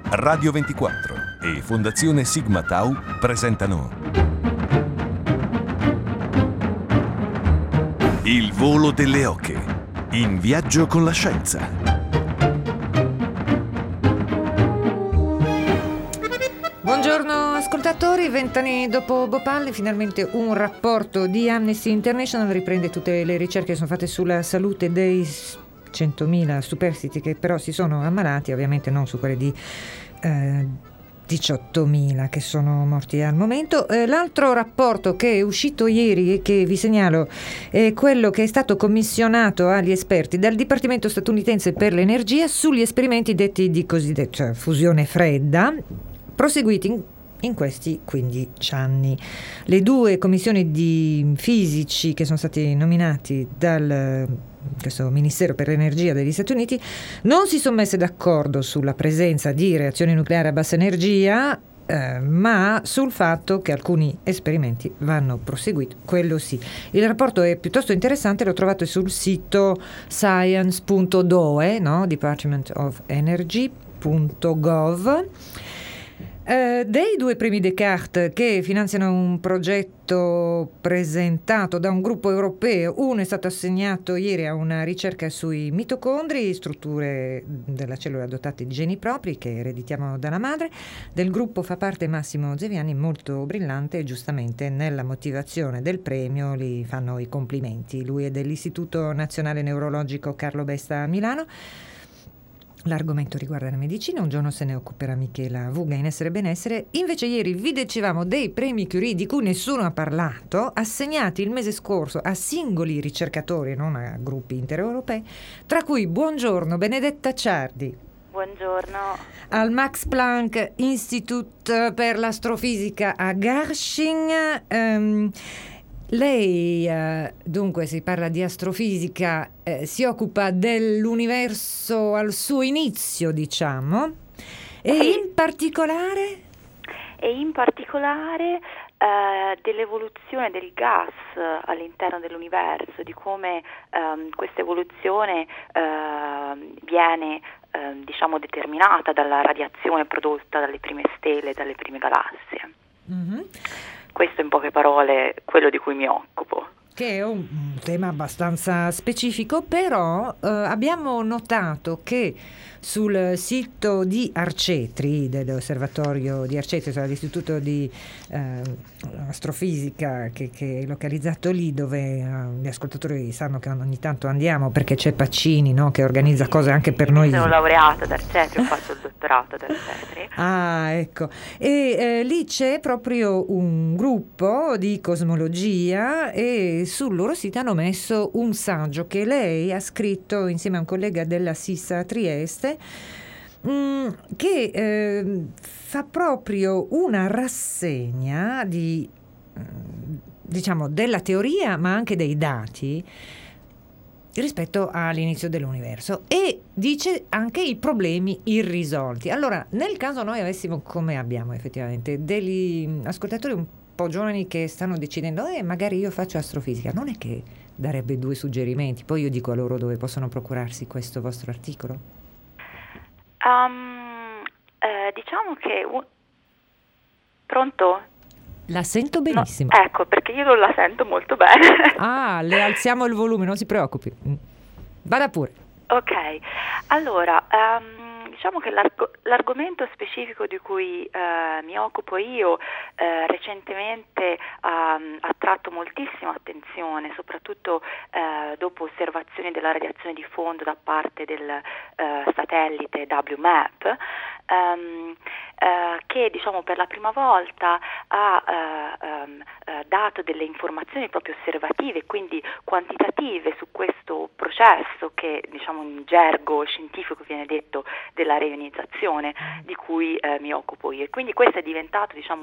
Radio 24 e Fondazione Sigma Tau presentano Il volo delle oche, in viaggio con la scienza. Buongiorno ascoltatori, 20 anni dopo Bhopal finalmente un rapporto di Amnesty International riprende tutte le ricerche che sono fatte sulla salute dei 100.000 superstiti che però si sono ammalati, ovviamente non su quelle di 18.000 che sono morti al momento. L'altro rapporto che è uscito ieri e che vi segnalo è quello che è stato commissionato agli esperti dal Dipartimento statunitense per l'energia sugli esperimenti detti di cosiddetta fusione fredda, proseguiti in questi 15 anni. Le due commissioni di fisici che sono stati nominati dal questo Ministero per l'Energia degli Stati Uniti non si sono messe d'accordo sulla presenza di reazioni nucleari a bassa energia, ma sul fatto che alcuni esperimenti vanno proseguiti, quello sì. Il rapporto è piuttosto interessante, l'ho trovato sul sito science.doe, no? Department of Energy.gov. Dei due premi Descartes che finanziano un progetto presentato da un gruppo europeo, uno è stato assegnato ieri a una ricerca sui mitocondri, strutture della cellula dotate di geni propri che ereditiamo dalla madre. Del gruppo fa parte Massimo Zeviani, molto brillante, e giustamente nella motivazione del premio gli fanno i complimenti. Lui è dell'Istituto Nazionale Neurologico Carlo Besta a Milano. L'argomento riguarda la medicina, un giorno se ne occuperà Michela Vuga in Essere Benessere. Invece ieri vi dicevamo dei premi Curie di cui nessuno ha parlato, assegnati il mese scorso a singoli ricercatori, non a gruppi intereuropei, tra cui buongiorno Benedetta Ciardi. Buongiorno. Al Max Planck Institute per l'Astrofisica a Garching. Lei, dunque, si parla di astrofisica, si occupa dell'universo al suo inizio, diciamo, e in particolare? Dell'evoluzione del gas all'interno dell'universo, di come questa evoluzione viene determinata dalla radiazione prodotta dalle prime stelle, dalle prime galassie. Mm-hmm. Questo in poche parole quello di cui mi occupo. Che è un tema abbastanza specifico, però abbiamo notato che sul sito di Arcetri, dell'osservatorio di Arcetri, cioè l'istituto di astrofisica che è localizzato lì, dove gli ascoltatori sanno che ogni tanto andiamo perché c'è Pacini, no, che organizza cose anche per noi. Sono laureata ad Arcetri, ho fatto il dottorato ad Arcetri. Ah, ecco. E lì c'è proprio un gruppo di cosmologia e sul loro sito hanno messo un saggio che lei ha scritto insieme a un collega della SISA Trieste, che fa proprio una rassegna di, diciamo, della teoria ma anche dei dati rispetto all'inizio dell'universo e dice anche i problemi irrisolti. Allora, nel caso noi avessimo, come abbiamo effettivamente, degli ascoltatori un po' giovani che stanno decidendo magari io faccio astrofisica, non è che darebbe due suggerimenti, poi io dico a loro dove possono procurarsi questo vostro articolo? Diciamo che pronto? La sento benissimo. No, ecco, perché io non la sento molto bene. Ah, le alziamo il volume, non si preoccupi. Vada pure. Ok, allora, diciamo che l'argomento specifico di cui mi occupo io recentemente ha attratto moltissima attenzione, soprattutto dopo osservazioni della radiazione di fondo da parte del satellite WMAP, che diciamo per la prima volta ha dato delle informazioni proprio osservative, quindi quantitative su questo processo che diciamo in gergo scientifico viene detto della reionizzazione, di cui mi occupo io. E quindi questo è diventato diciamo